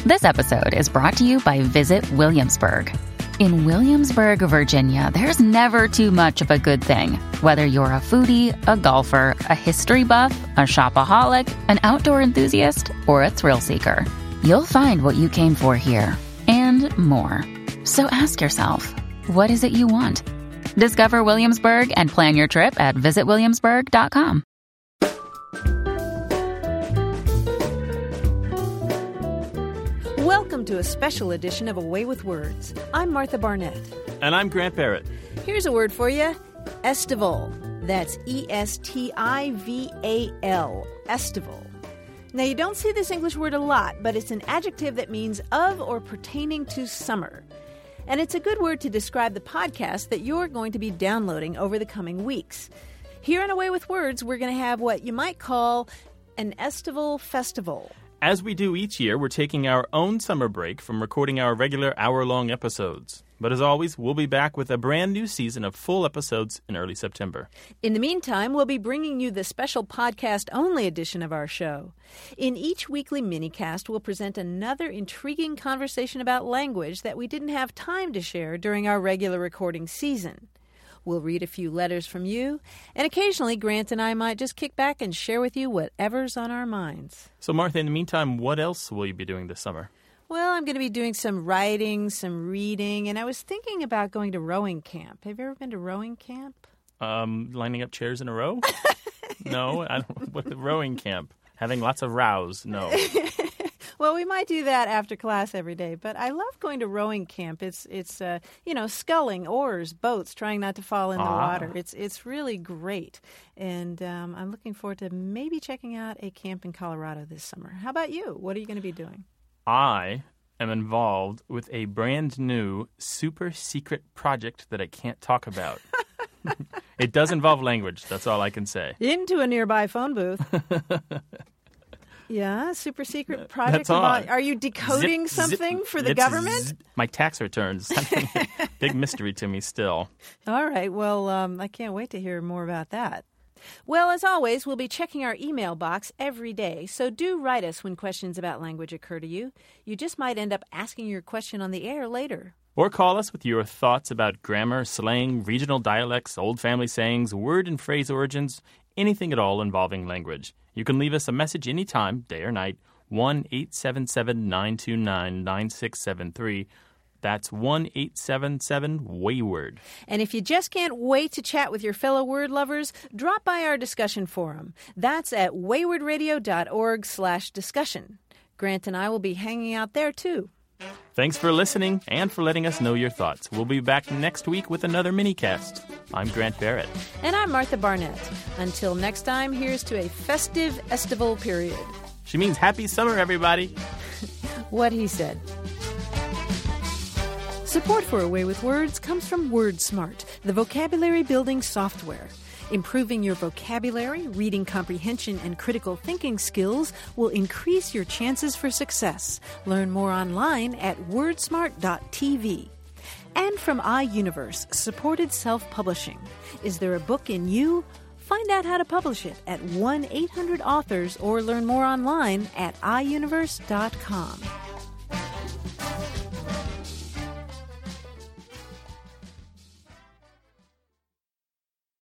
This episode is brought to you by Visit Williamsburg. In Williamsburg, Virginia, there's never too much of a good thing. Whether you're a foodie, a golfer, a history buff, a shopaholic, an outdoor enthusiast, or a thrill seeker, you'll find what you came for here and more. So ask yourself, what is it you want? Discover Williamsburg and plan your trip at visitwilliamsburg.com. Welcome to a special edition of Away with Words. I'm Martha Barnett. And I'm Grant Barrett. Here's a word for you, estival. That's E-S-T-I-V-A-L, estival. Now, you don't see this English word a lot, but it's an adjective that means of or pertaining to summer. And it's a good word to describe the podcast that you're going to be downloading over the coming weeks. Here on Away with Words, we're going to have what you might call an estival festival. As we do each year, we're taking our own summer break from recording our regular hour-long episodes. But as always, we'll be back with a brand new season of full episodes in early September. In the meantime, we'll be bringing you the special podcast-only edition of our show. In each weekly minicast, we'll present another intriguing conversation about language that we didn't have time to share during our regular recording season. We'll read a few letters from you, and occasionally Grant and I might just kick back and share with you whatever's on our minds. So, Martha, in the meantime, what else will you be doing this summer? Well, I'm going to be doing some writing, some reading, and I was thinking about going to rowing camp. Have you ever been to rowing camp? Lining up chairs in a row? No, I don't. What, rowing camp? Having lots of rows? No. Well, we might do that after class every day, but I love going to rowing camp. It's sculling, oars, boats, trying not to fall in the water. It's really great, and I'm looking forward to maybe checking out a camp in Colorado this summer. How about you? What are you going to be doing? I am involved with a brand new super secret project that I can't talk about. It does involve language. That's all I can say. Into a nearby phone booth. Yeah, super secret project. That's all. Are you decoding something for the government? My tax returns. Big mystery to me still. All right. Well, I can't wait to hear more about that. Well, as always, we'll be checking our email box every day, so do write us when questions about language occur to you. You just might end up asking your question on the air later. Or call us with your thoughts about grammar, slang, regional dialects, old family sayings, word and phrase origins, anything at all involving language. You can leave us a message anytime, day or night, 1-877-929-9673. That's 1-877-WAYWORD. And if you just can't wait to chat with your fellow word lovers, drop by our discussion forum. That's at waywardradio.org/discussion. Grant and I will be hanging out there, too. Thanks for listening and for letting us know your thoughts. We'll be back next week with another minicast. I'm Grant Barrett. And I'm Martha Barnett. Until next time, here's to a festive estival period. She means happy summer, everybody. What he said. Support for Away with Words comes from WordSmart, the vocabulary building software. Improving your vocabulary, reading comprehension, and critical thinking skills will increase your chances for success. Learn more online at wordsmart.tv. And from iUniverse, supported self-publishing. Is there a book in you? Find out how to publish it at 1-800-AUTHORS or learn more online at iUniverse.com.